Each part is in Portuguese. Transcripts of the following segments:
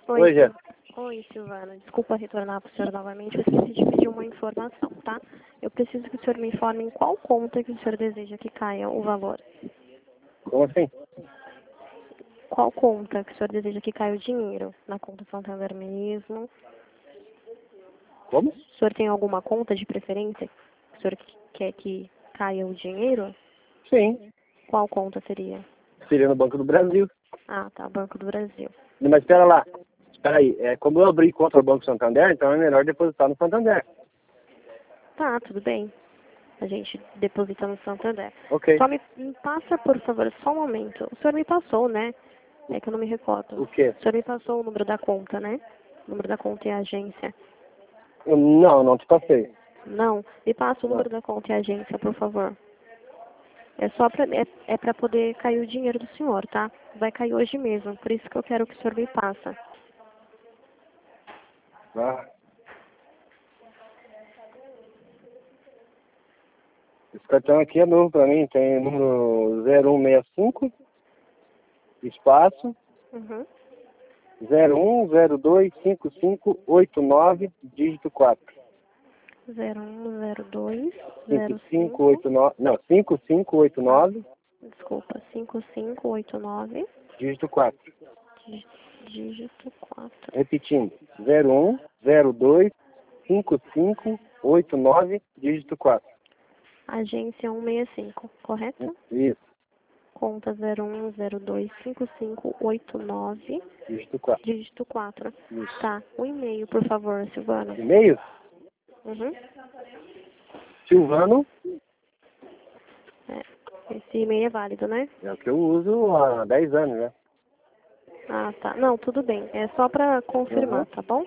Oi, Jé. Oi, Silvana. Desculpa retornar para o senhor novamente. Eu esqueci de pedir uma informação, tá? Eu preciso que o senhor me informe em qual conta que o senhor deseja que caia o valor. Como assim? Qual conta que o senhor deseja que caia o dinheiro? Na conta Santander mesmo? Como? O senhor tem alguma conta de preferência? O senhor quer que caia o dinheiro? Sim. Qual conta seria? Seria no Banco do Brasil. Ah, tá. Banco do Brasil. Mas espera lá. Espera aí. Como eu abri conta no Banco Santander, então é melhor depositar no Santander. Tá, tudo bem. A gente deposita no Santander. Ok. Só me passa, por favor, só um momento. O senhor me passou, né? É que eu não me recordo. O quê? O senhor me passou o número da conta, né? O número da conta e a agência. Não te passei. Não, me passa o número da conta e a agência, por favor. É só pra poder cair o dinheiro do senhor, tá? Vai cair hoje mesmo, por isso que eu quero que o senhor me passa. Ah. Esse cartão aqui é novo pra mim. Tem o número 0165, espaço, Uhum. 01025589, dígito 4. 0102 05. 5589, não, 5589, Desculpa, 5589, dígito 4. dígito 4. Repetindo, 01025589, dígito 4. Agência 165, correto? Isso, Conta 01025589, dígito 4. dígito 4. Isso. Tá, o e-mail, por favor, Silvana. E-mail? Uhum. Silvano, É, esse e-mail é válido, né? é o que eu uso há 10 anos, né? Ah, tá. Não, tudo bem. É só pra confirmar, tá bom?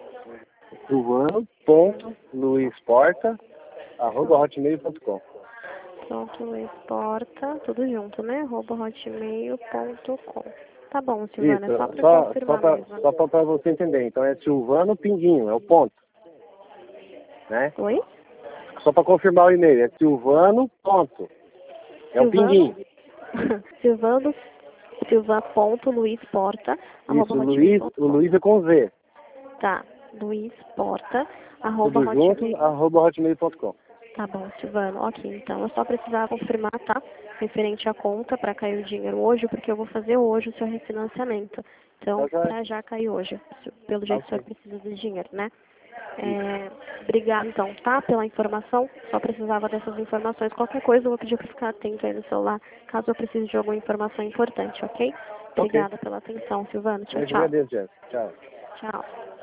Silvano.luisporta@hotmail.com. Pronto, Luiz Porta, tudo junto, né? @hotmail.com. Tá bom, Silvana, Isso, é só pra confirmar mesmo. só pra você entender. Então é Silvano Pinguinho, é o ponto, né? Oi? Só para confirmar o e-mail, é Silvano, ponto. É o pinguinho. Silvano, silva.luisporta, Isso, o Luiz é com Z. Tá, Luiz Porta, Tudo junto, hotmail. @hotmail.com. Tá bom, Silvano. Ok, então eu só precisava confirmar, tá? Referente à conta para cair o dinheiro hoje, porque eu vou fazer hoje o seu refinanciamento. Então, Tá, para já cair hoje. Pelo jeito, o senhor ok. precisa de dinheiro, né? Obrigada, então, tá? Pela informação. Só precisava dessas informações. Qualquer coisa, eu vou pedir para ficar atento aí no celular, caso eu precise de alguma informação importante, ok? Ok. Obrigada pela atenção, Silvano. Tchau, Eu te tchau. agradeço, Jéssica. Tchau. Tchau.